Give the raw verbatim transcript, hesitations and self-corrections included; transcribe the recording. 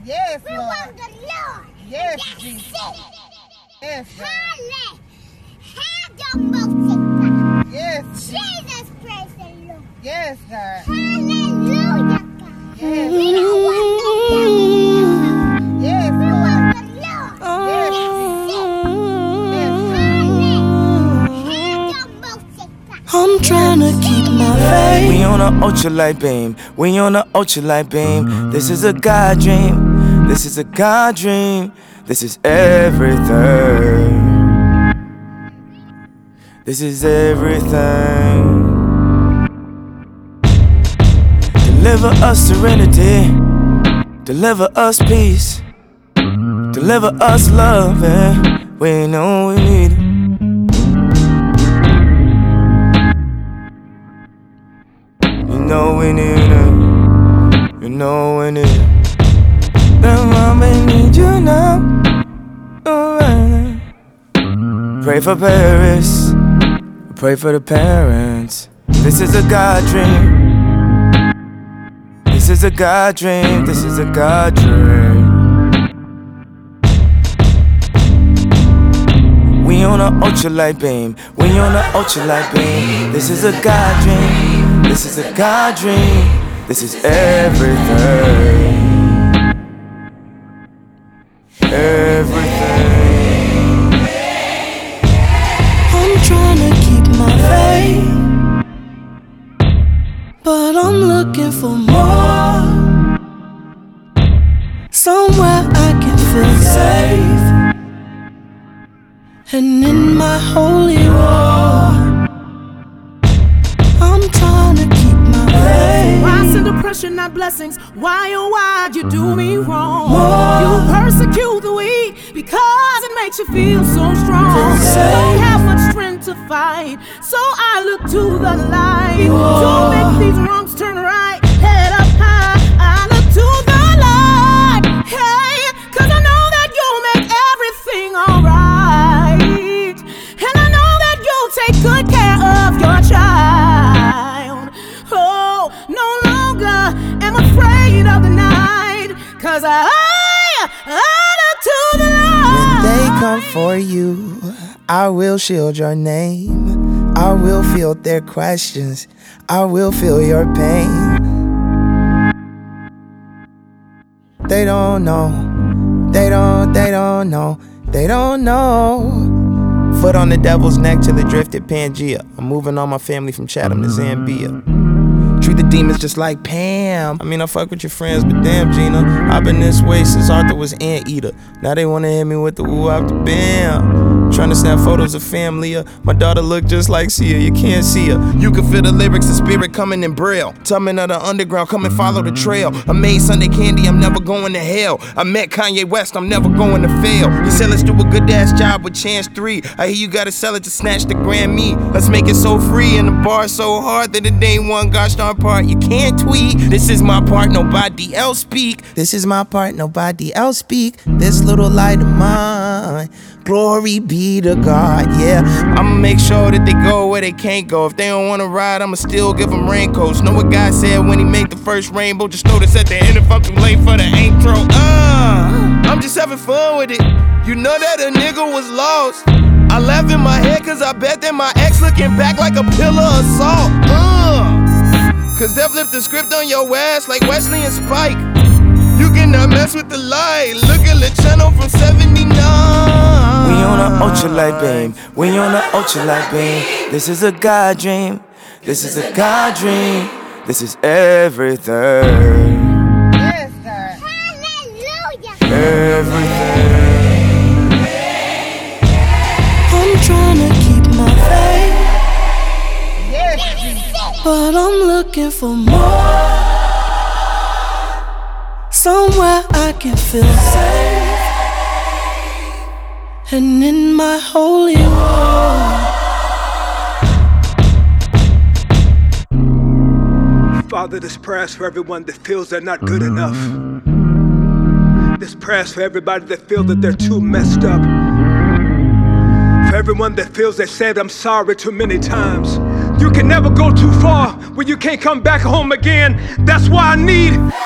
Yes, we Lord. want the Lord. Yes, That's Jesus. it. Yes, God. Hallelujah. Have your most Yes, Jesus, praise the Lord. yes, God. Hallelujah, God. Yes, We don't want no devil in the house. yes, We Lord. want the Lord. Yes, That's it. I'm trying to keep my faith. We on a ultralight beam. We on a ultralight beam. This is a God dream. This is a God dream. This is everything. This is everything. Deliver us serenity. Deliver us peace. Deliver us love. And we know we need it. You know we need it. You know we need it. Then mama need you now. Alright. Pray for Paris. Pray for the parents. This is a God dream. This is a God dream. This is a God dream. We on a ultralight beam. We on a ultralight beam. This is a God dream. This is a God dream. This is everything. Everything. I'm trying to keep my faith, but I'm looking for more. Somewhere I can feel safe, and in my holy war, I'm trying to keep my faith. Why send oppression, not blessings? Why, oh why you do me wrong? More. You persecute the weak because it makes you feel so strong. Feel safe. Don't have much strength to fight, so I look to the light. More. To make these wrongs turn right, head up high, I look to the light. Hey, cause I know that you'll make everything alright, and I know that you'll take good care of your child. Oh, no longer am afraid of the night, cause I, I look to the light. When they come for you, I will shield your name. I will field their questions. I will feel your pain. They don't know. They don't, they don't know. They don't know. Foot on the devil's neck till it drifted Pangea. I'm moving all my family from Chatham to Zambia. Treat the demons just like Pam. I mean, I fuck with your friends, but damn, Gina, I've been this way since Arthur was Anteater. Now they wanna hit me with the woo out the bam. Trying to snap photos of family. My daughter look just like Sia, you can't see her. You can feel the lyrics, the spirit coming in braille. Tumbling of the underground, come and follow the trail. I made Sunday candy, I'm never going to hell. I met Kanye West, I'm never going to fail. He said let's do a good ass job with Chance three. I hear you gotta sell it to snatch the Grammy. Let's make it so free and the bar so hard that it ain't one gosh darn part you can't tweet. This is my part, nobody else speak. This is my part, nobody else speak. This little light of mine, glory be to God, yeah. I'ma make sure that they go where they can't go. If they don't wanna ride, I'ma still give them raincoats. Know what God said when he made the first rainbow? Just notice at the end if I'm too late for the intro. Uh, I'm just having fun with it. You know that a nigga was lost. I laugh in my head cause I bet that my ex looking back like a pillar of salt. Uh, Cause they flipped the script on your ass like Wesley and Spike. You cannot mess with the light. Look at the channel from seventy-nine. We on a ultralight beam. We on a ultralight beam. This is a God dream. This is a God dream. This is everything. Yes, God. Hallelujah. Everything. I'm trying to keep my faith, Yes, Jesus. but I'm looking for more. Somewhere I can feel safe, and in my holy war. Father, this prayer's for everyone that feels they're not good enough. This prayer's for everybody that feels that they're too messed up. For everyone that feels they said I'm sorry too many times. You can never go too far when you can't come back home again. That's why I need